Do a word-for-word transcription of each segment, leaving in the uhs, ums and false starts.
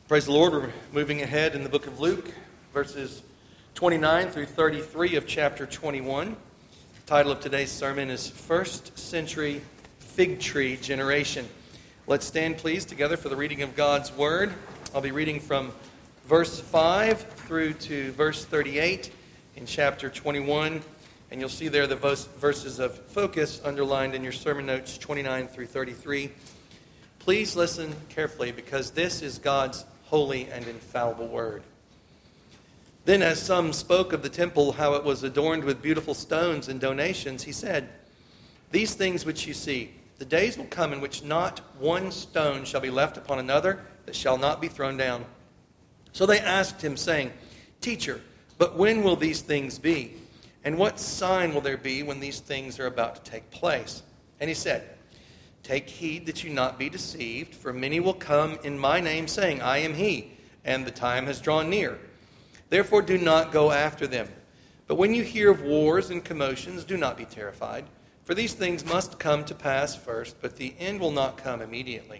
Praise the Lord. We're moving ahead in the book of Luke, verses twenty-nine through thirty-three of chapter twenty-one. The title of today's sermon is First Century Fig Tree Generation. Let's stand, please, together for the reading of God's Word. I'll be reading from verse five through to verse thirty-eight in chapter twenty-one. And you'll see there the verses of focus underlined in your sermon notes, twenty-nine through thirty-three. Please listen carefully, because this is God's holy and infallible word. Then as some spoke of the temple, how it was adorned with beautiful stones and donations, he said, "These things which you see, the days will come in which not one stone shall be left upon another that shall not be thrown down." So they asked him, saying, "Teacher, but when will these things be? And what sign will there be when these things are about to take place?" And he said, "Take heed that you not be deceived, for many will come in my name, saying, 'I am he,' and the time has drawn near. Therefore do not go after them. But when you hear of wars and commotions, do not be terrified, for these things must come to pass first, but the end will not come immediately."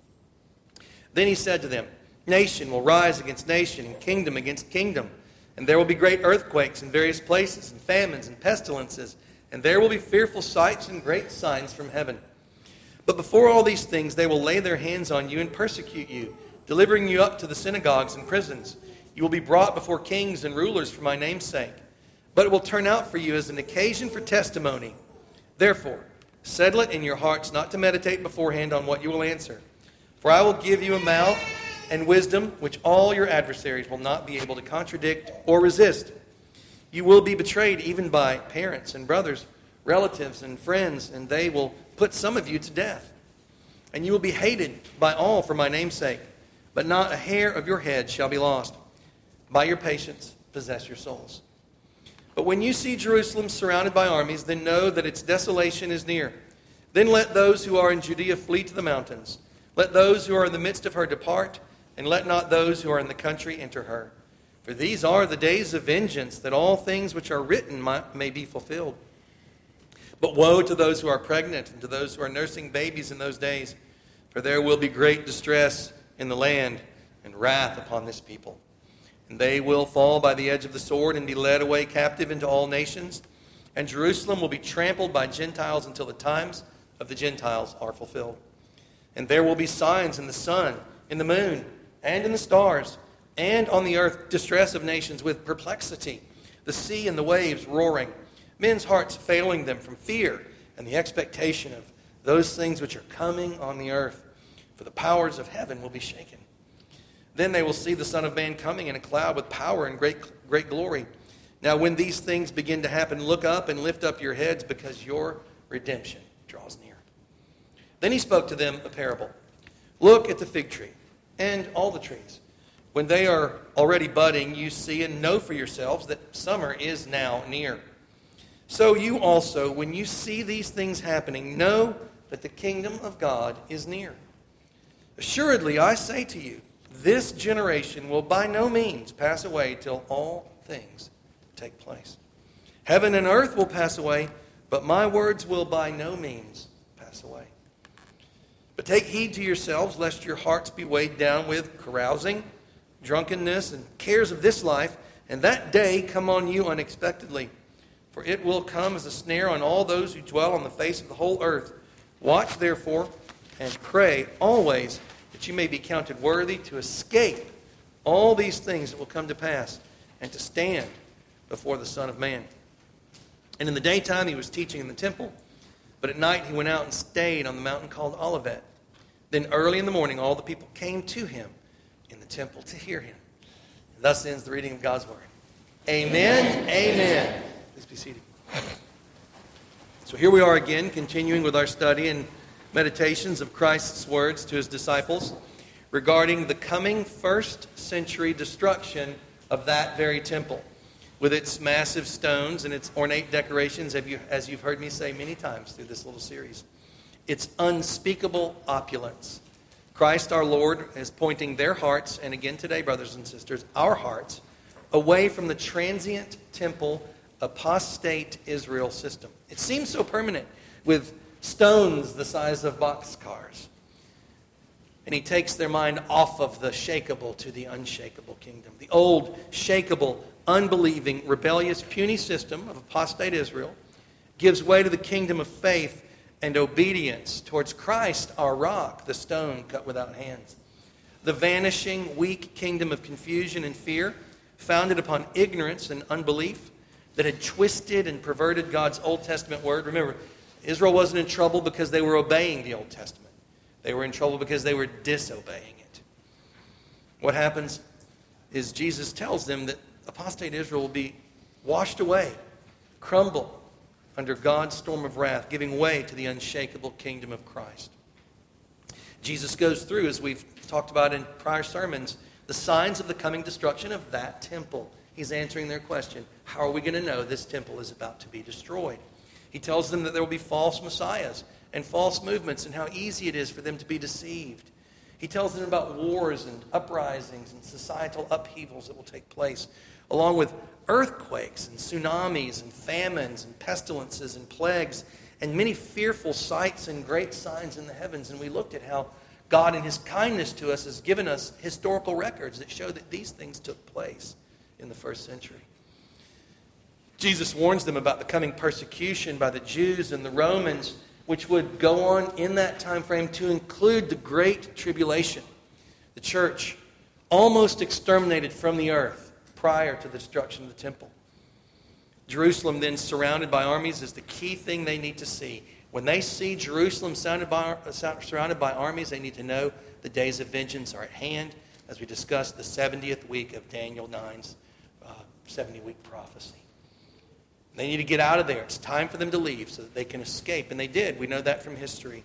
Then he said to them, "Nation will rise against nation, and kingdom against kingdom, and there will be great earthquakes in various places, and famines and pestilences, and there will be fearful sights and great signs from heaven. But before all these things, they will lay their hands on you and persecute you, delivering you up to the synagogues and prisons. You will be brought before kings and rulers for my name's sake. But it will turn out for you as an occasion for testimony. Therefore, settle it in your hearts not to meditate beforehand on what you will answer. For I will give you a mouth and wisdom which all your adversaries will not be able to contradict or resist. You will be betrayed even by parents and brothers, relatives and friends, and they will put some of you to death. And you will be hated by all for my name's sake, but not a hair of your head shall be lost. By your patience, possess your souls. But when you see Jerusalem surrounded by armies, then know that its desolation is near. Then let those who are in Judea flee to the mountains. Let those who are in the midst of her depart, and let not those who are in the country enter her. For these are the days of vengeance, that all things which are written might, may be fulfilled. But woe to those who are pregnant and to those who are nursing babies in those days, for there will be great distress in the land and wrath upon this people. And they will fall by the edge of the sword and be led away captive into all nations. And Jerusalem will be trampled by Gentiles until the times of the Gentiles are fulfilled. And there will be signs in the sun, in the moon, and in the stars, and on the earth distress of nations with perplexity, the sea and the waves roaring, men's hearts failing them from fear and the expectation of those things which are coming on the earth. For the powers of heaven will be shaken. Then they will see the Son of Man coming in a cloud with power and great, great glory. Now when these things begin to happen, look up and lift up your heads, because your redemption draws near." Then he spoke to them a parable. "Look at the fig tree and all the trees. When they are already budding, you see and know for yourselves that summer is now near. So you also, when you see these things happening, know that the kingdom of God is near. Assuredly, I say to you, this generation will by no means pass away till all things take place. Heaven and earth will pass away, but my words will by no means pass away. But take heed to yourselves, lest your hearts be weighed down with carousing, drunkenness, and cares of this life, and that day come on you unexpectedly. For it will come as a snare on all those who dwell on the face of the whole earth. Watch therefore and pray always that you may be counted worthy to escape all these things that will come to pass, and to stand before the Son of Man." And in the daytime he was teaching in the temple, but at night he went out and stayed on the mountain called Olivet. Then early in the morning all the people came to him in the temple to hear him. And thus ends the reading of God's word. Amen. Amen. Amen. Please be seated. So here we are again, continuing with our study and meditations of Christ's words to his disciples regarding the coming first century destruction of that very temple, with its massive stones and its ornate decorations, as you've heard me say many times through this little series. Its unspeakable opulence. Christ our Lord is pointing their hearts, and again today, brothers and sisters, our hearts, away from the transient temple, apostate Israel system. It seems so permanent, with stones the size of boxcars. And he takes their mind off of the shakable to the unshakable kingdom. The old, shakable, unbelieving, rebellious, puny system of apostate Israel gives way to the kingdom of faith and obedience towards Christ, our rock, the stone cut without hands. The vanishing, weak kingdom of confusion and fear, founded upon ignorance and unbelief, that had twisted and perverted God's Old Testament word. Remember, Israel wasn't in trouble because they were obeying the Old Testament. They were in trouble because they were disobeying it. What happens is Jesus tells them that apostate Israel will be washed away, crumble under God's storm of wrath, giving way to the unshakable kingdom of Christ. Jesus goes through, as we've talked about in prior sermons, the signs of the coming destruction of that temple. He's answering their question. How are we going to know this temple is about to be destroyed? He tells them that there will be false messiahs and false movements and how easy it is for them to be deceived. He tells them about wars and uprisings and societal upheavals that will take place, along with earthquakes and tsunamis and famines and pestilences and plagues and many fearful sights and great signs in the heavens. And we looked at how God in His kindness to us has given us historical records that show that these things took place in the first century. Jesus warns them about the coming persecution by the Jews and the Romans, which would go on in that time frame to include the Great Tribulation. The church almost exterminated from the earth prior to the destruction of the temple. Jerusalem then surrounded by armies is the key thing they need to see. When they see Jerusalem surrounded by, surrounded by armies, they need to know the days of vengeance are at hand, as we discussed the seventieth week of Daniel nine's uh, seventy-week prophecy. They need to get out of there. It's time for them to leave so that they can escape. And they did. We know that from history.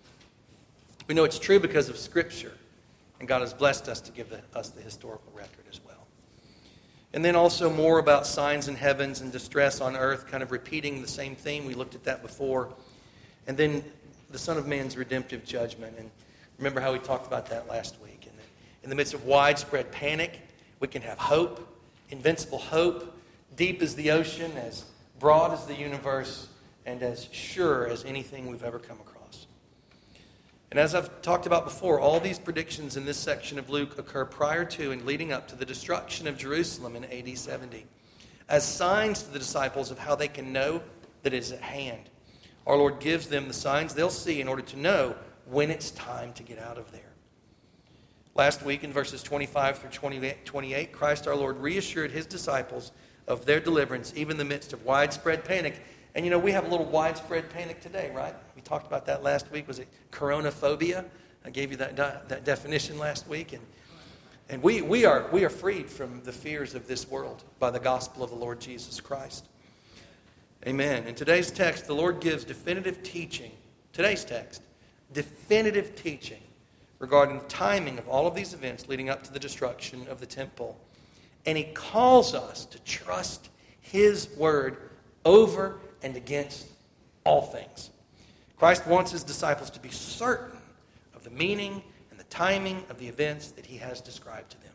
We know it's true because of Scripture. And God has blessed us to give the, us the historical record as well. And then also more about signs in heavens and distress on earth, kind of repeating the same theme. We looked at that before. And then the Son of Man's redemptive judgment. And remember how we talked about that last week. And in the midst of widespread panic, we can have hope, invincible hope, deep as the ocean, as broad as the universe, and as sure as anything we've ever come across. And as I've talked about before, all these predictions in this section of Luke occur prior to and leading up to the destruction of Jerusalem in A D seventy, as signs to the disciples of how they can know that it is at hand. Our Lord gives them the signs they'll see in order to know when it's time to get out of there. Last week in verses twenty-five through twenty-eight, Christ our Lord reassured His disciples of their deliverance, even in the midst of widespread panic. And you know, we have a little widespread panic today, right? We talked about that last week. Was it coronaphobia? I gave you that, that definition last week. And, and we, we, are, we are freed from the fears of this world by the gospel of the Lord Jesus Christ. Amen. In today's text, the Lord gives definitive teaching. Today's text, definitive teaching regarding the timing of all of these events leading up to the destruction of the temple. And He calls us to trust His word over and against all things. Christ wants His disciples to be certain of the meaning and the timing of the events that He has described to them.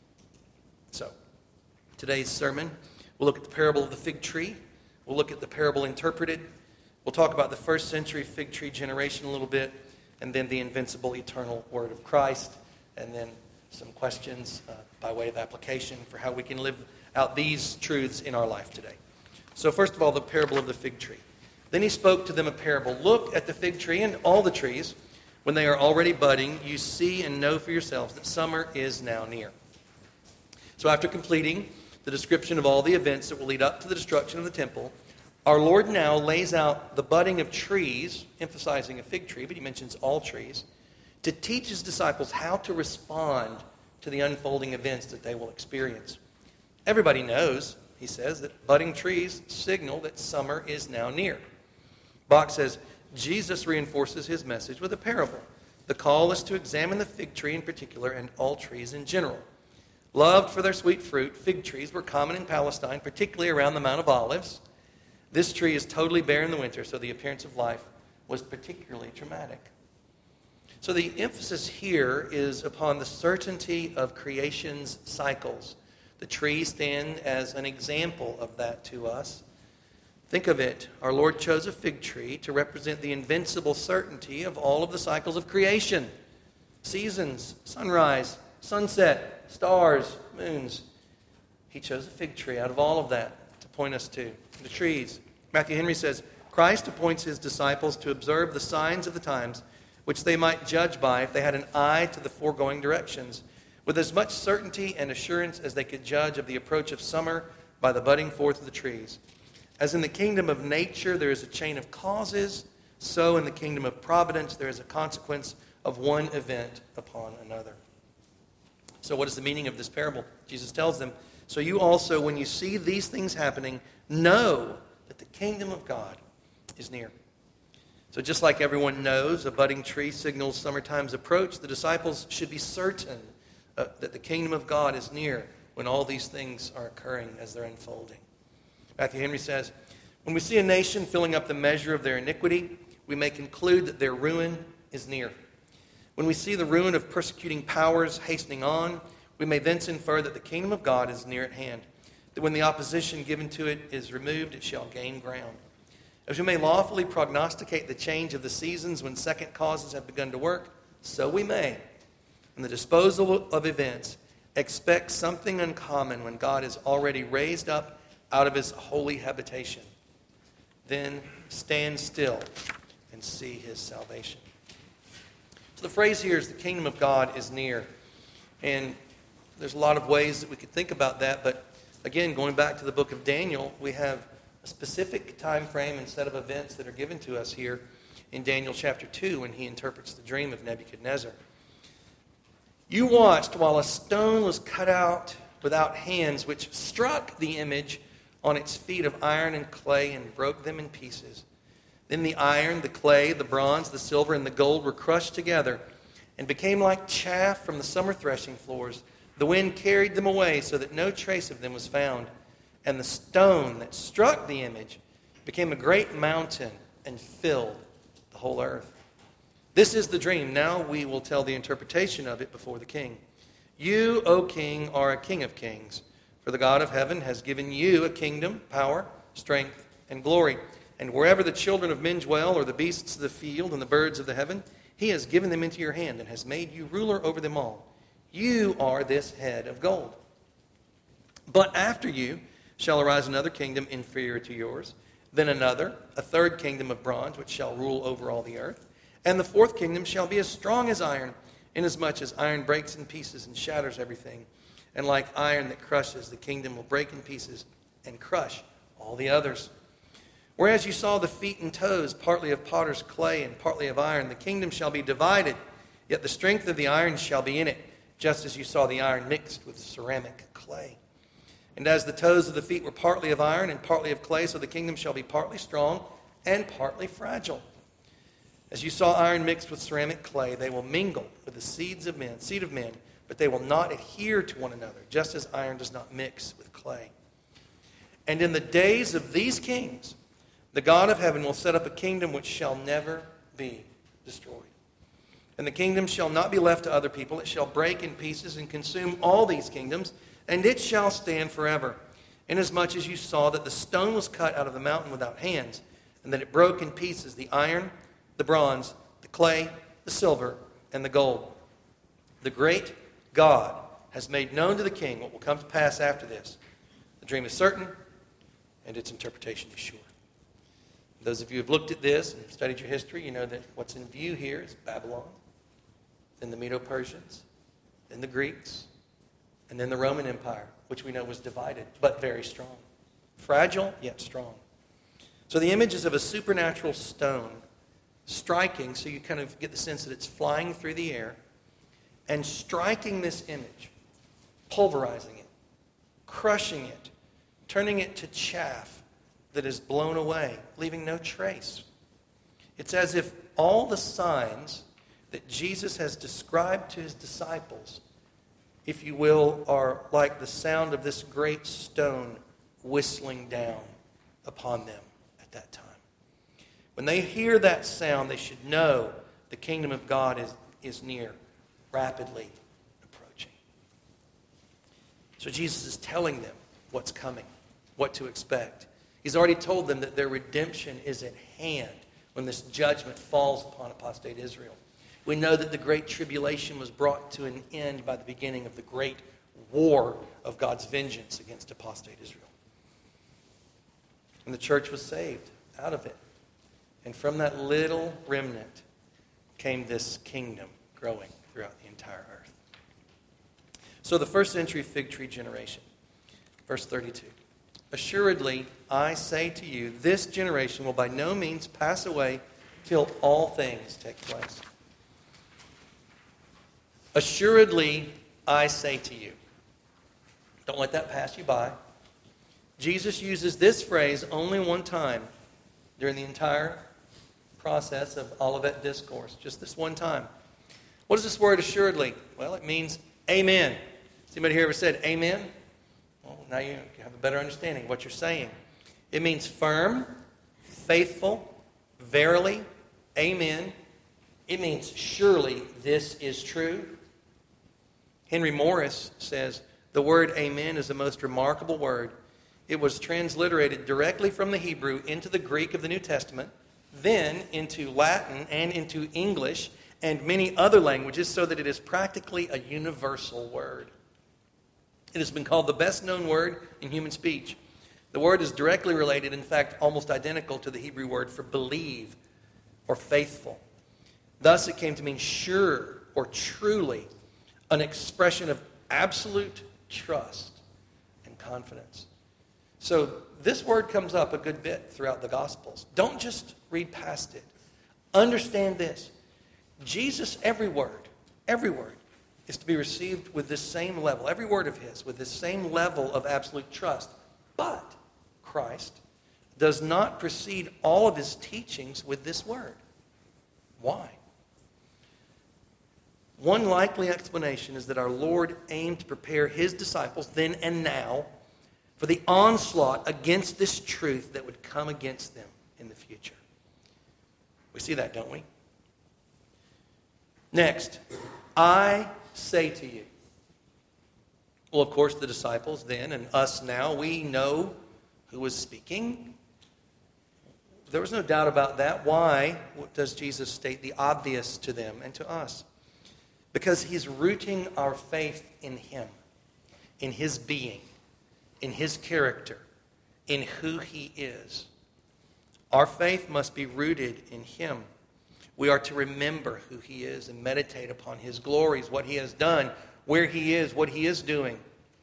So, today's sermon, we'll look at the parable of the fig tree. We'll look at the parable interpreted. We'll talk about the first century fig tree generation a little bit, and then the invincible eternal word of Christ, and then some questions uh, by way of application for how we can live out these truths in our life today. So first of all, the parable of the fig tree. Then He spoke to them a parable. Look at the fig tree and all the trees. When they are already budding, you see and know for yourselves that summer is now near. So after completing the description of all the events that will lead up to the destruction of the temple, our Lord now lays out the budding of trees, emphasizing a fig tree, but He mentions all trees, to teach His disciples how to respond to the unfolding events that they will experience. Everybody knows, he says, that budding trees signal that summer is now near. Bach says, Jesus reinforces His message with a parable. The call is to examine the fig tree in particular and all trees in general. Loved for their sweet fruit, fig trees were common in Palestine, particularly around the Mount of Olives. This tree is totally bare in the winter, so the appearance of life was particularly dramatic. So the emphasis here is upon the certainty of creation's cycles. The tree stands as an example of that to us. Think of it. Our Lord chose a fig tree to represent the invincible certainty of all of the cycles of creation. seasons, sunrise, sunset, stars, moons. He chose a fig tree out of all of that to point us to the trees. Matthew Henry says, Christ appoints his disciples to observe the signs of the times, which they might judge by if they had an eye to the foregoing directions, with as much certainty and assurance as they could judge of the approach of summer by the budding forth of the trees. As in the kingdom of nature there is a chain of causes, so in the kingdom of providence there is a consequence of one event upon another. So what is the meaning of this parable? Jesus tells them, so you also, when you see these things happening, know that the kingdom of God is near. So just like everyone knows a budding tree signals summertime's approach, the disciples should be certain uh, that the kingdom of God is near when all these things are occurring as they're unfolding. Matthew Henry says, when we see a nation filling up the measure of their iniquity, we may conclude that their ruin is near. When we see the ruin of persecuting powers hastening on, we may thence infer that the kingdom of God is near at hand, that when the opposition given to it is removed, it shall gain ground. As we may lawfully prognosticate the change of the seasons when second causes have begun to work, so we may, in the disposal of events, expect something uncommon when God is already raised up out of his holy habitation. Then stand still and see his salvation. So the phrase here is the kingdom of God is near. And there's a lot of ways that we could think about that, but again, going back to the book of Daniel, we have a specific time frame and set of events that are given to us here in Daniel chapter two when he interprets the dream of Nebuchadnezzar. You watched while a stone was cut out without hands, which struck the image on its feet of iron and clay and broke them in pieces. Then the iron, the clay, the bronze, the silver, and the gold were crushed together and became like chaff from the summer threshing floors. The wind carried them away so that no trace of them was found. And the stone that struck the image became a great mountain and filled the whole earth. This is the dream. Now we will tell the interpretation of it before the king. You, O king, are a king of kings, for the God of heaven has given you a kingdom, power, strength, and glory. And wherever the children of men dwell, or the beasts of the field and the birds of the heaven, he has given them into your hand and has made you ruler over them all. You are this head of gold. But after you shall arise another kingdom inferior to yours, then another, a third kingdom of bronze, which shall rule over all the earth. And the fourth kingdom shall be as strong as iron, inasmuch as iron breaks in pieces and shatters everything. And like iron that crushes, the kingdom will break in pieces and crush all the others. Whereas you saw the feet and toes, partly of potter's clay and partly of iron, the kingdom shall be divided, yet the strength of the iron shall be in it, just as you saw the iron mixed with ceramic clay. And as the toes of the feet were partly of iron and partly of clay, so the kingdom shall be partly strong and partly fragile. As you saw iron mixed with ceramic clay, they will mingle with the seeds of men, seed of men, but they will not adhere to one another, just as iron does not mix with clay. And in the days of these kings, the God of heaven will set up a kingdom which shall never be destroyed. And the kingdom shall not be left to other people. It shall break in pieces and consume all these kingdoms, and it shall stand forever. Inasmuch as you saw that the stone was cut out of the mountain without hands, and that it broke in pieces the iron, the bronze, the clay, the silver, and the gold. The great God has made known to the king what will come to pass after this. The dream is certain, and its interpretation is sure. Those of you who have looked at this and studied your history, you know that what's in view here is Babylon, then the Medo-Persians, then the Greeks, and then the Roman Empire, which we know was divided, but very strong. Fragile, yet strong. So the image is of a supernatural stone striking, so you kind of get the sense that it's flying through the air, and striking this image, pulverizing it, crushing it, turning it to chaff that is blown away, leaving no trace. It's as if all the signs that Jesus has described to his disciples, if you will, are like the sound of this great stone whistling down upon them at that time. When they hear that sound, they should know the kingdom of God is, is near, rapidly approaching. So Jesus is telling them what's coming, what to expect. He's already told them that their redemption is at hand when this judgment falls upon apostate Israel. We know that the Great Tribulation was brought to an end by the beginning of the great war of God's vengeance against apostate Israel. And the church was saved out of it. And from that little remnant came this kingdom growing throughout the entire earth. So the first century fig tree generation, verse thirty-two. Assuredly, I say to you, this generation will by no means pass away till all things take place. Assuredly, I say to you. Don't let that pass you by. Jesus uses this phrase only one time during the entire process of Olivet Discourse. Just this one time. What is this word assuredly? Well, it means amen. Has anybody here ever said amen? Well, now you have a better understanding of what you're saying. It means firm, faithful, verily, amen. It means surely this is true. Henry Morris says, the word amen is the most remarkable word. It was transliterated directly from the Hebrew into the Greek of the New Testament, then into Latin and into English and many other languages, so that it is practically a universal word. It has been called the best known word in human speech. The word is directly related, in fact, almost identical to the Hebrew word for believe or faithful. Thus, it came to mean sure or truly, an expression of absolute trust and confidence. So this word comes up a good bit throughout the Gospels. Don't just read past it. Understand this. Jesus, every word, every word is to be received with this same level, every word of his, with this same level of absolute trust. But Christ does not precede all of his teachings with this word. Why? One likely explanation is that our Lord aimed to prepare his disciples then and now for the onslaught against this truth that would come against them in the future. We see that, don't we? Next, I say to you. Well, of course, the disciples then and us now, we know who was speaking. There was no doubt about that. Why does Jesus state the obvious to them and to us? Because he's rooting our faith in him, in his being, in his character, in who he is. Our faith must be rooted in him. We are to remember who he is and meditate upon his glories, what he has done, where he is, what he is doing.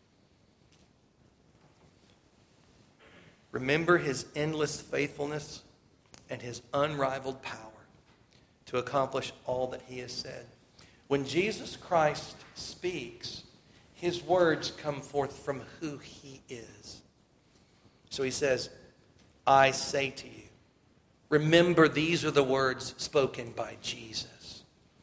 Remember his endless faithfulness and his unrivaled power to accomplish all that he has said. When Jesus Christ speaks, his words come forth from who he is. So he says, I say to you. Remember, these are the words spoken by Jesus.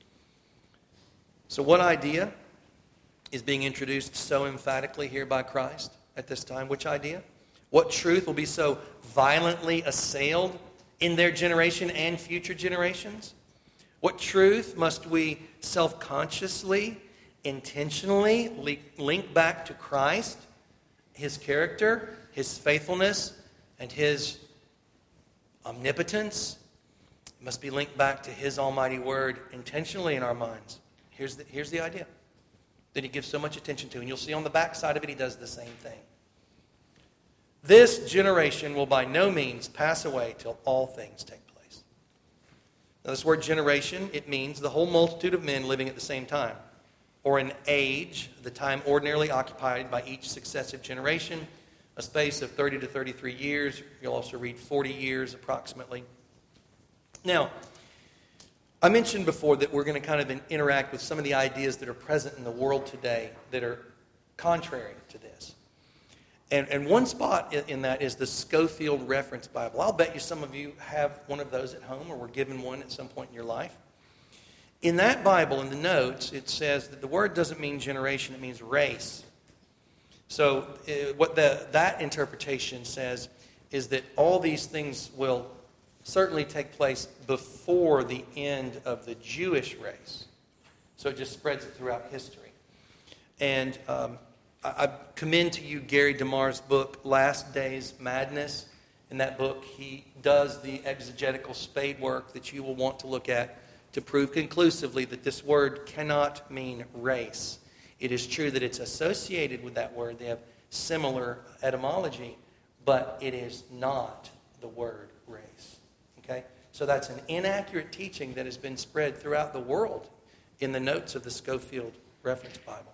So what idea is being introduced so emphatically here by Christ at this time? Which idea? What truth will be so violently assailed in their generation and future generations? What truth must we self-consciously, intentionally link back to Christ, his character, his faithfulness, and his omnipotence? It must be linked back to his almighty word intentionally in our minds. Here's the, here's the idea that he gives so much attention to. And you'll see on the back side of it, he does the same thing. This generation will by no means pass away till all things take place. Now, this word generation, it means the whole multitude of men living at the same time, or an age, the time ordinarily occupied by each successive generation, a space of thirty to thirty-three years. You'll also read forty years approximately. Now, I mentioned before that we're going to kind of interact with some of the ideas that are present in the world today that are contrary to this. And, and one spot in that is the Scofield Reference Bible. I'll bet you some of you have one of those at home or were given one at some point in your life. In that Bible, in the notes, it says that the word doesn't mean generation, it means race. So uh, what the, that interpretation says is that all these things will certainly take place before the end of the Jewish race. So it just spreads it throughout history. And um, I, I commend to you Gary DeMar's book, Last Days Madness. In that book, he does the exegetical spade work that you will want to look at to prove conclusively that this word cannot mean race. It is true that it's associated with that word. They have similar etymology, but it is not the word race. Okay? So that's an inaccurate teaching that has been spread throughout the world in the notes of the Scofield Reference Bible.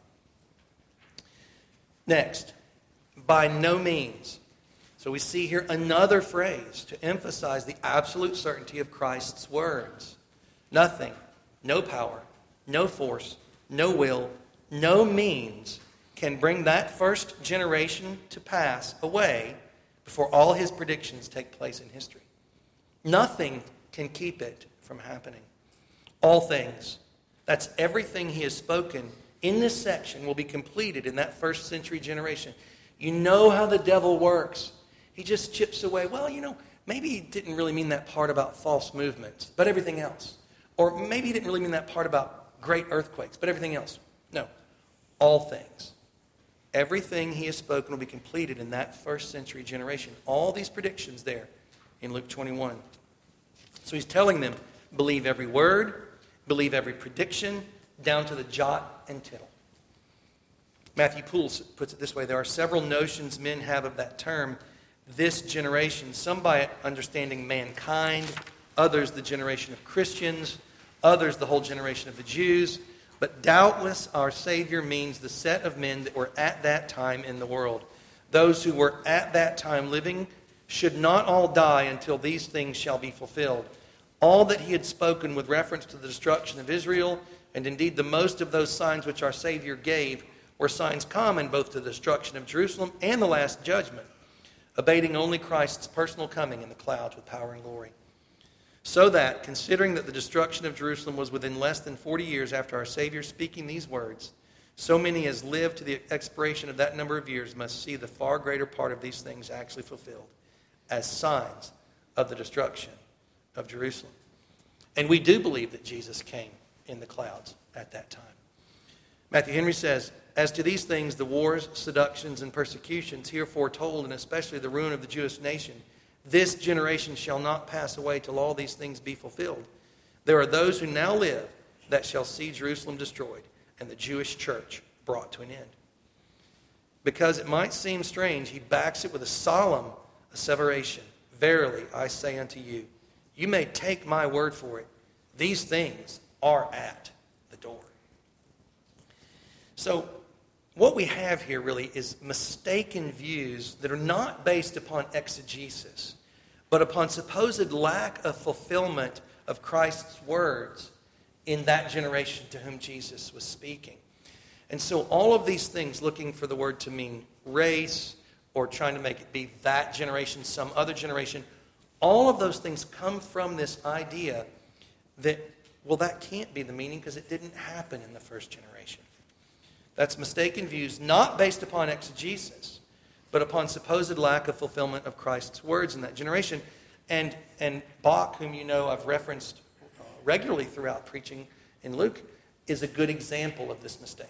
Next, by no means. So we see here another phrase to emphasize the absolute certainty of Christ's words. Nothing, no power, no force, no will, no means can bring that first generation to pass away before all his predictions take place in history. Nothing can keep it from happening. All things, that's everything he has spoken in this section, will be completed in that first century generation. You know how the devil works. He just chips away. Well, you know, maybe he didn't really mean that part about false movements, but everything else. Or maybe he didn't really mean that part about great earthquakes, but everything else. No, all things. Everything he has spoken will be completed in that first century generation. All these predictions there in Luke twenty-one. So he's telling them, believe every word, believe every prediction, down to the jot and tittle. Matthew Poole puts it this way: there are several notions men have of that term, this generation, some by it understanding mankind, others the generation of Christians, others the whole generation of the Jews. But doubtless our Savior means the set of men that were at that time in the world. Those who were at that time living should not all die until these things shall be fulfilled. All that he had spoken with reference to the destruction of Israel, and indeed the most of those signs which our Savior gave, were signs common both to the destruction of Jerusalem and the last judgment, abating only Christ's personal coming in the clouds with power and glory. So that, considering that the destruction of Jerusalem was within less than forty years after our Savior speaking these words, so many as lived to the expiration of that number of years must see the far greater part of these things actually fulfilled as signs of the destruction of Jerusalem. And we do believe that Jesus came in the clouds at that time. Matthew Henry says, as to these things, the wars, seductions, and persecutions here foretold, and especially the ruin of the Jewish nation, this generation shall not pass away till all these things be fulfilled. There are those who now live that shall see Jerusalem destroyed and the Jewish church brought to an end. Because it might seem strange, he backs it with a solemn asseveration. Verily, I say unto you, you may take my word for it. These things are at the door. So, what we have here really is mistaken views that are not based upon exegesis, but upon supposed lack of fulfillment of Christ's words in that generation to whom Jesus was speaking. And so all of these things, looking for the word to mean race, or trying to make it be that generation, some other generation, all of those things come from this idea that, well, that can't be the meaning because it didn't happen in the first generation. That's mistaken views, not based upon exegesis, but upon supposed lack of fulfillment of Christ's words in that generation. And, and Bach, whom you know I've referenced uh, regularly throughout preaching in Luke, is a good example of this mistake.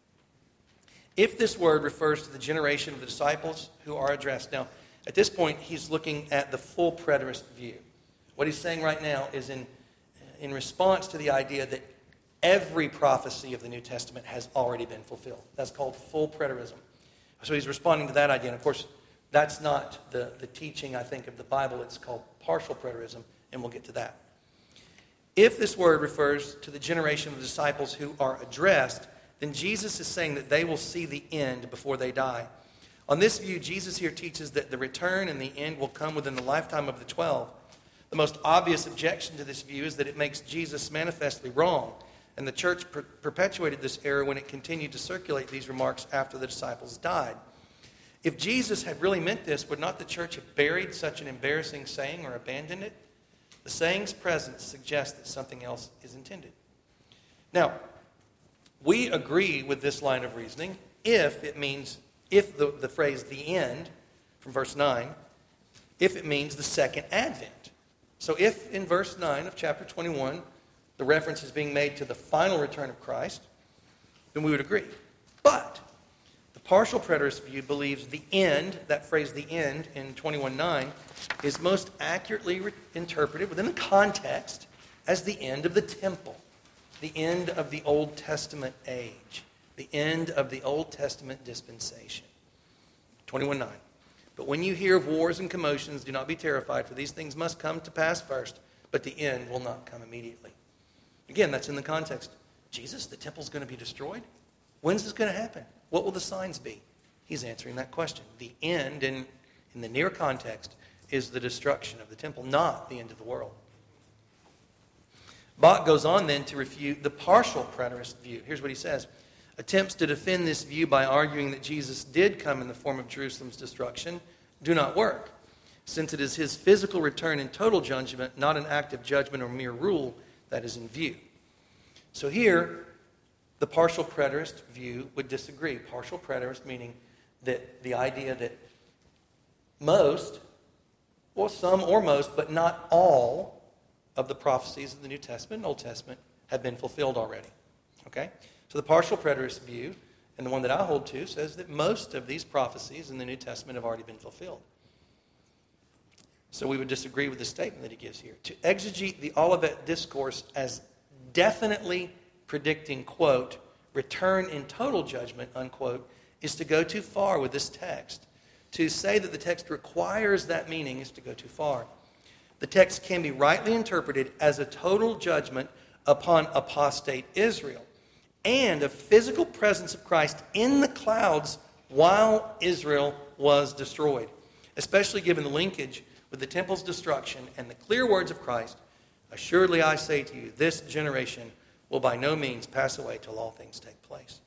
If this word refers to the generation of the disciples who are addressed, now, at this point, he's looking at the full preterist view. What he's saying right now is in, in response to the idea that every prophecy of the New Testament has already been fulfilled. That's called full preterism. So he's responding to that idea. And of course, that's not the, the teaching, I think, of the Bible. It's called partial preterism, and we'll get to that. If this word refers to the generation of the disciples who are addressed, then Jesus is saying that they will see the end before they die. On this view, Jesus here teaches that the return and the end will come within the lifetime of the twelve. The most obvious objection to this view is that it makes Jesus manifestly wrong. And the church per- perpetuated this error when it continued to circulate these remarks after the disciples died. If Jesus had really meant this, would not the church have buried such an embarrassing saying or abandoned it? The saying's presence suggests that something else is intended. Now, we agree with this line of reasoning if it means, if the, the phrase the end, from verse nine, if it means the second advent. So if in verse nine of chapter twenty-one, the reference is being made to the final return of Christ, then we would agree. But the partial preterist view believes the end, that phrase the end in twenty-one nine, is most accurately re- interpreted within the context as the end of the temple, the end of the Old Testament age, the end of the Old Testament dispensation. twenty-one nine. But when you hear of wars and commotions, do not be terrified, for these things must come to pass first, but the end will not come immediately. Again, that's in the context. Jesus, the temple's going to be destroyed? When's this going to happen? What will the signs be? He's answering that question. The end, in, in the near context, is the destruction of the temple, not the end of the world. Bach goes on then to refute the partial preterist view. Here's what he says. Attempts to defend this view by arguing that Jesus did come in the form of Jerusalem's destruction do not work, since it is his physical return in total judgment, not an act of judgment or mere rule, that is in view. So here, the partial preterist view would disagree. Partial preterist meaning that the idea that most, or some or most, but not all of the prophecies of the New Testament and Old Testament have been fulfilled already. Okay? So the partial preterist view, and the one that I hold to, says that most of these prophecies in the New Testament have already been fulfilled. So we would disagree with the statement that he gives here. To exegete the Olivet Discourse as definitely predicting, quote, return in total judgment, unquote, is to go too far with this text. To say that the text requires that meaning is to go too far. The text can be rightly interpreted as a total judgment upon apostate Israel and a physical presence of Christ in the clouds while Israel was destroyed, especially given the linkage with the temple's destruction and the clear words of Christ, assuredly I say to you, this generation will by no means pass away till all things take place.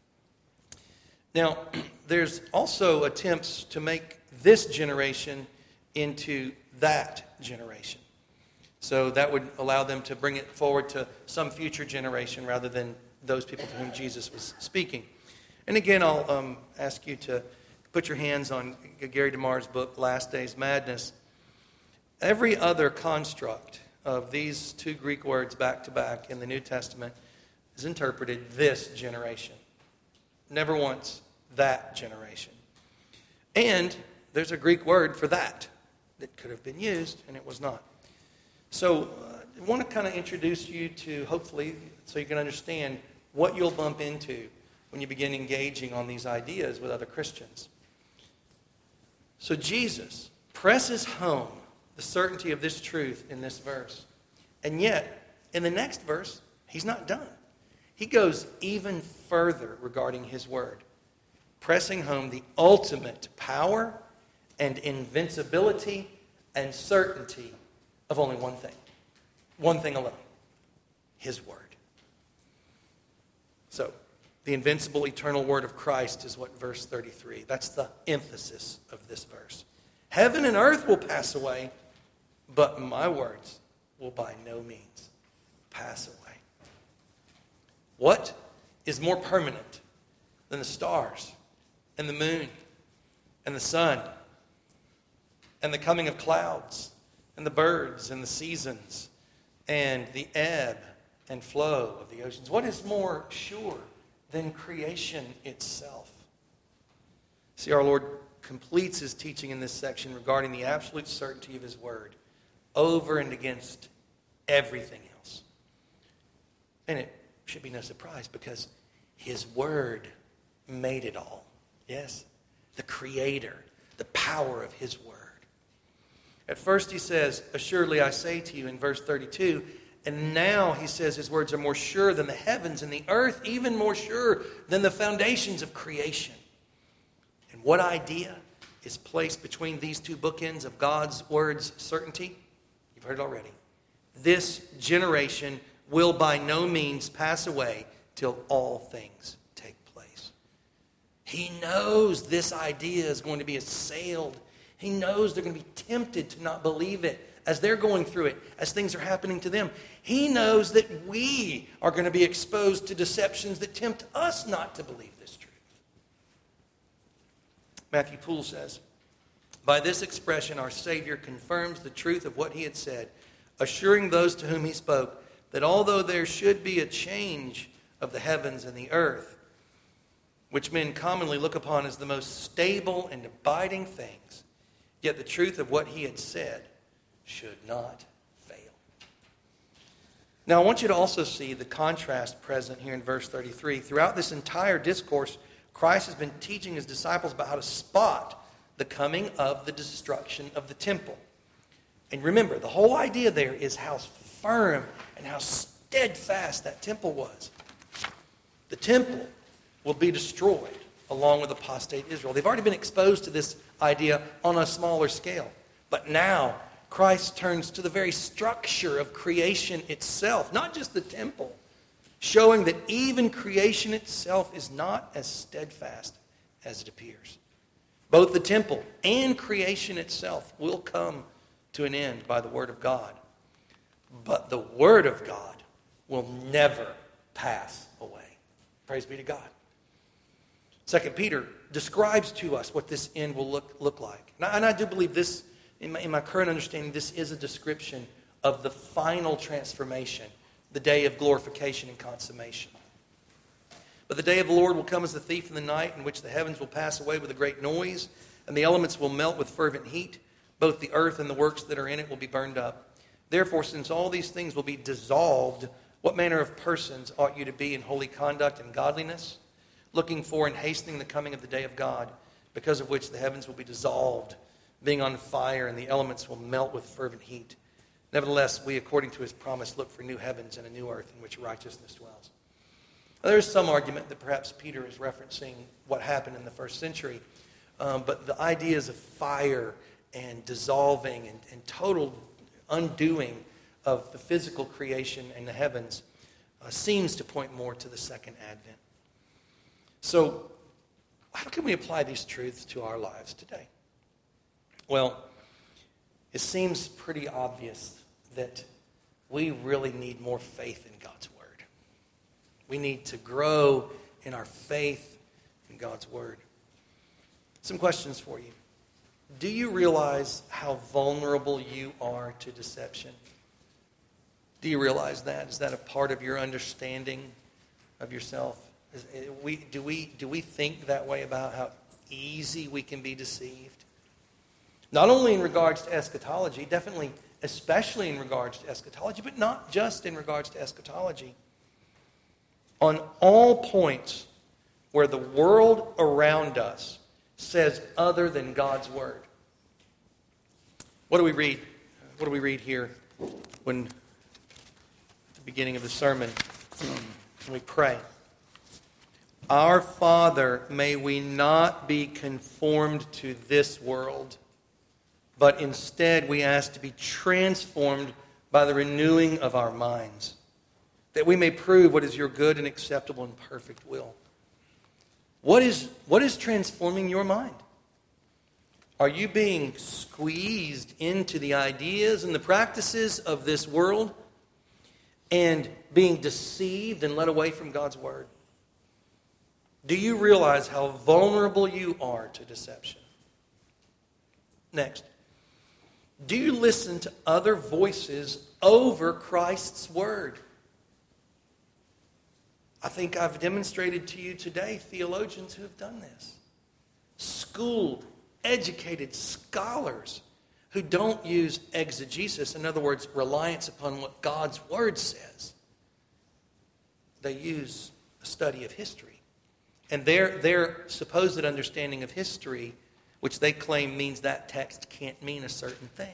Now, there's also attempts to make this generation into that generation. So that would allow them to bring it forward to some future generation rather than those people to whom Jesus was speaking. And again, I'll um, ask you to put your hands on Gary DeMar's book, Last Days Madness. Every other construct of these two Greek words back to back in the New Testament is interpreted this generation. Never once that generation. And there's a Greek word for that that could have been used, and it was not. So uh, I want to kind of introduce you to, hopefully, so you can understand what you'll bump into when you begin engaging on these ideas with other Christians. So Jesus presses home the certainty of this truth in this verse. And yet, in the next verse, he's not done. He goes even further regarding his word, pressing home the ultimate power and invincibility and certainty of only one thing. One thing alone. His word. So, the invincible eternal word of Christ is what verse thirty-three. That's the emphasis of this verse. Heaven and earth will pass away, but my words will by no means pass away. What is more permanent than the stars and the moon and the sun and the coming of clouds and the birds and the seasons and the ebb and flow of the oceans? What is more sure than creation itself? See, our Lord completes his teaching in this section regarding the absolute certainty of his word over and against everything else. And it should be no surprise because his word made it all. Yes? The creator, the power of his word. At first he says, assuredly I say to you in verse thirty-two, and now he says his words are more sure than the heavens and the earth, even more sure than the foundations of creation. And what idea is placed between these two bookends of God's word's certainty? You've heard it already. This generation will by no means pass away till all things take place. He knows this idea is going to be assailed. He knows they're going to be tempted to not believe it as they're going through it, as things are happening to them. He knows that we are going to be exposed to deceptions that tempt us not to believe this truth. Matthew Poole says, by this expression, our Savior confirms the truth of what he had said, assuring those to whom he spoke that although there should be a change of the heavens and the earth, which men commonly look upon as the most stable and abiding things, yet the truth of what he had said should not fail. Now, I want you to also see the contrast present here in verse thirty-three. Throughout this entire discourse, Christ has been teaching his disciples about how to spot the coming of the destruction of the temple. And remember, the whole idea there is how firm and how steadfast that temple was. The temple will be destroyed along with apostate Israel. They've already been exposed to this idea on a smaller scale. But now, Christ turns to the very structure of creation itself, not just the temple, showing that even creation itself is not as steadfast as it appears. Both the temple and creation itself will come to an end by the Word of God. But the Word of God will never pass away. Praise be to God. Second Peter describes to us what this end will look, look like. And I, and I do believe this, in my, in my current understanding, this is a description of the final transformation, the day of glorification and consummation. But the day of the Lord will come as a thief in the night, in which the heavens will pass away with a great noise, and the elements will melt with fervent heat. Both the earth and the works that are in it will be burned up. Therefore, since all these things will be dissolved, what manner of persons ought you to be in holy conduct and godliness, looking for and hastening the coming of the day of God, because of which the heavens will be dissolved, being on fire, and the elements will melt with fervent heat. Nevertheless, we, according to his promise, look for new heavens and a new earth in which righteousness dwells. Now, there is some argument that perhaps Peter is referencing what happened in the first century, um, but the ideas of fire and dissolving and, and total undoing of the physical creation and the heavens uh, seems to point more to the second advent. So, how can we apply these truths to our lives today? Well, it seems pretty obvious that we really need more faith in God's Word. We need to grow in our faith in God's Word. Some questions for you. Do you realize how vulnerable you are to deception? Do you realize that? Is that a part of your understanding of yourself? Is, we, do we, do we think that way about how easy we can be deceived? Not only in regards to eschatology, definitely, especially in regards to eschatology, but not just in regards to eschatology. On all points where the world around us says other than God's Word. What do we read? What do we read here when at the beginning of the sermon when we pray? Our Father, may we not be conformed to this world, but instead we ask to be transformed by the renewing of our minds, that we may prove what is your good and acceptable and perfect will. What is, what is transforming your mind? Are you being squeezed into the ideas and the practices of this world and being deceived and led away from God's Word? Do you realize how vulnerable you are to deception? Next, do you listen to other voices over Christ's Word? I think I've demonstrated to you today theologians who have done this. Schooled, educated scholars who don't use exegesis, in other words, reliance upon what God's Word says. They use a study of history. And their, their supposed understanding of history, which they claim means that text can't mean a certain thing.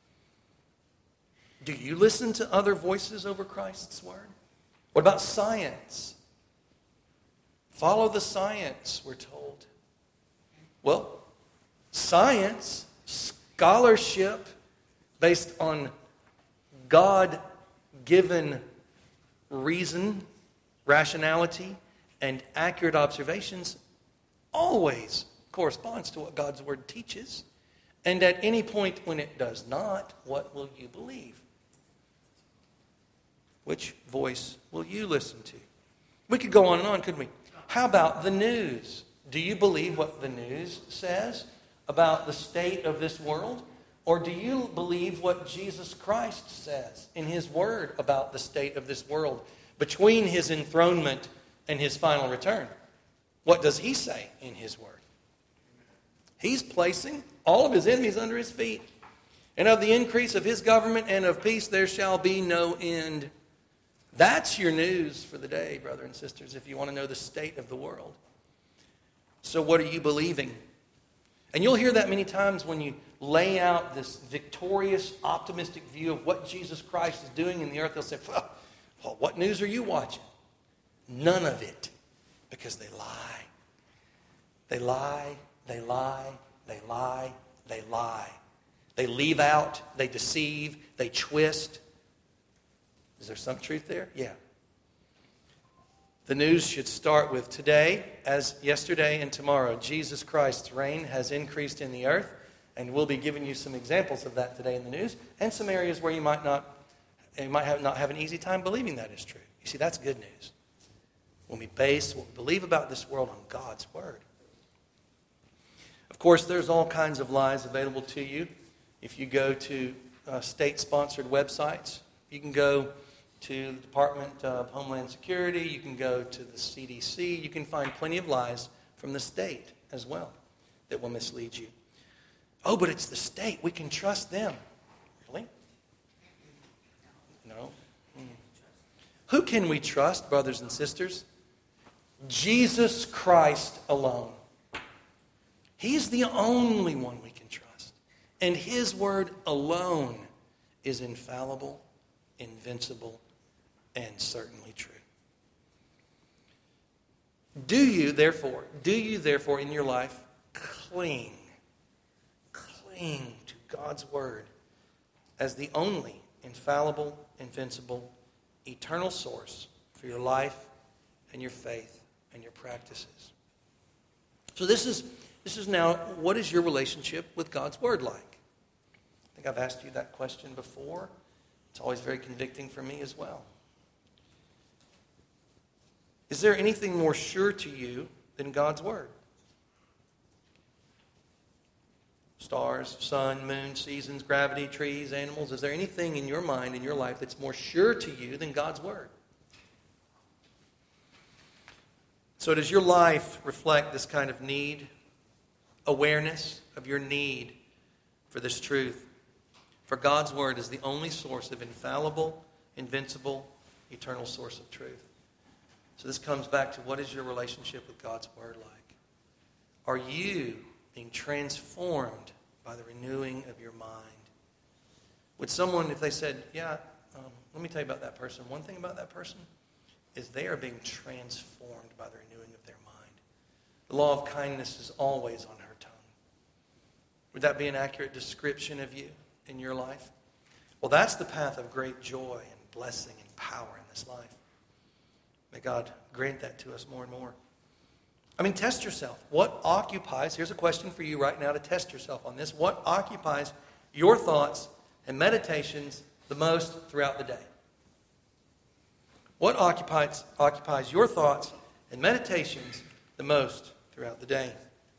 Do you listen to other voices over Christ's Word? What about science? Follow the science, we're told. Well, science, scholarship based on God-given reason, rationality, and accurate observations always corresponds to what God's Word teaches. And at any point when it does not, what will you believe? Which voice will you listen to? We could go on and on, couldn't we? How about the news? Do you believe what the news says about the state of this world? Or do you believe what Jesus Christ says in His Word about the state of this world between His enthronement and His final return? What does He say in His Word? He's placing all of His enemies under His feet. And of the increase of His government and of peace there shall be no end. That's your news for the day, brother and sisters, if you want to know the state of the world. So what are you believing? And you'll hear that many times when you lay out this victorious, optimistic view of what Jesus Christ is doing in the earth. They'll say, well, well what news are you watching? None of it, because they lie. They lie, they lie, they lie, they lie. They leave out, they deceive, they twist. Is there some truth there? Yeah. The news should start with today, as yesterday and tomorrow. Jesus Christ's reign has increased in the earth, and we'll be giving you some examples of that today in the news, and some areas where you might not, you might have, not have an easy time believing that is true. You see, that's good news. When we base what we believe about this world on God's Word. Of course, there's all kinds of lies available to you. If you go to uh, state-sponsored websites, you can go to the Department of Homeland Security, you can go to the C D C, you can find plenty of lies from the state as well that will mislead you. Oh, but it's the state, we can trust them. Really? No. Hmm. Who can we trust, brothers and sisters? Jesus Christ alone. He's the only one we can trust. And His Word alone is infallible, invincible, and certainly true. Do you, therefore, do you, therefore, in your life, cling, cling to God's Word as the only infallible, invincible, eternal source for your life and your faith and your practices? So this is, this is now, what is your relationship with God's Word like? I think I've asked you that question before. It's always very convicting for me as well. Is there anything more sure to you than God's Word? Stars, sun, moon, seasons, gravity, trees, animals. Is there anything in your mind, in your life, that's more sure to you than God's Word? So does your life reflect this kind of need, awareness of your need for this truth? For God's Word is the only source of infallible, invincible, eternal source of truth. So this comes back to, what is your relationship with God's Word like? Are you being transformed by the renewing of your mind? Would someone, if they said, yeah, um, let me tell you about that person. One thing about that person is they are being transformed by the renewing of their mind. The law of kindness is always on her tongue. Would that be an accurate description of you in your life? Well, that's the path of great joy and blessing and power in this life. May God grant that to us more and more. I mean, test yourself. What occupies, here's a question for you right now to test yourself on this. What occupies your thoughts and meditations the most throughout the day? What occupies, occupies your thoughts and meditations the most throughout the day?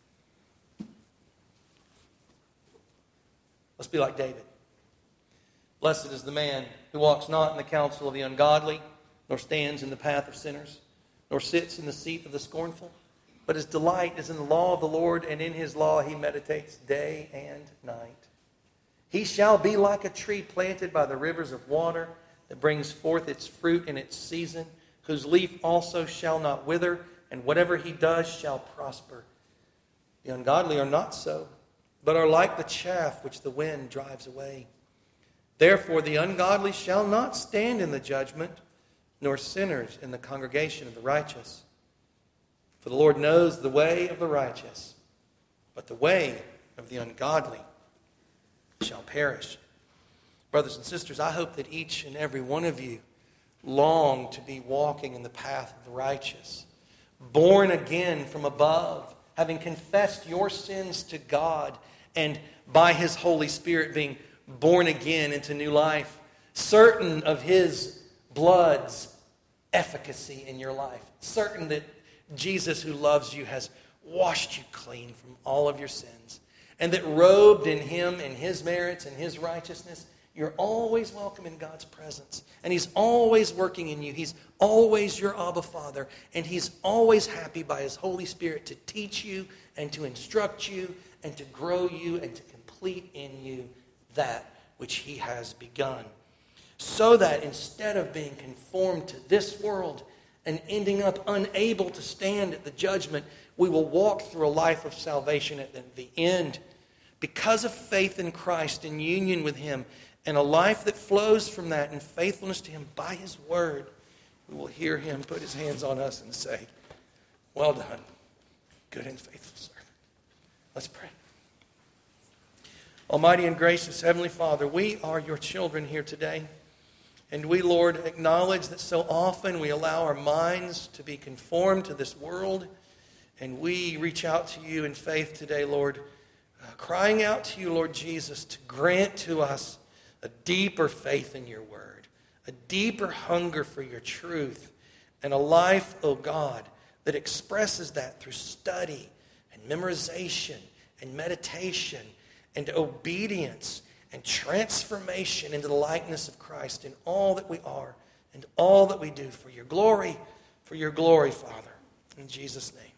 Let's be like David. Blessed is the man who walks not in the counsel of the ungodly, nor stands in the path of sinners, nor sits in the seat of the scornful. But his delight is in the law of the Lord, and in His law he meditates day and night. He shall be like a tree planted by the rivers of water, that brings forth its fruit in its season, whose leaf also shall not wither, and whatever he does shall prosper. The ungodly are not so, but are like the chaff which the wind drives away. Therefore the ungodly shall not stand in the judgment, nor sinners in the congregation of the righteous. For the Lord knows the way of the righteous, but the way of the ungodly shall perish. Brothers and sisters, I hope that each and every one of you long to be walking in the path of the righteous, born again from above, having confessed your sins to God, and by His Holy Spirit being born again into new life, certain of His blood's efficacy in your life, certain that Jesus, who loves you, has washed you clean from all of your sins, and that robed in Him and His merits and His righteousness, you're always welcome in God's presence. And He's always working in you. He's always your Abba Father. And He's always happy by His Holy Spirit to teach you and to instruct you and to grow you and to complete in you that which He has begun. so that instead of being conformed to this world and ending up unable to stand at the judgment, we will walk through a life of salvation at the end because of faith in Christ and union with Him, and a life that flows from that in faithfulness to Him by His word. We will hear Him put His hands on us and say, "Well done, good and faithful servant." Let's pray. Almighty and gracious Heavenly Father, we are your children here today. And we, Lord, acknowledge that so often we allow our minds to be conformed to this world. And we reach out to you in faith today, Lord, uh, crying out to you, Lord Jesus, to grant to us a deeper faith in your word, a deeper hunger for your truth, and a life, oh God, that expresses that through study and memorization and meditation and obedience and transformation into the likeness of Christ in all that we are and all that we do for your glory, for your glory, Father. In Jesus' name.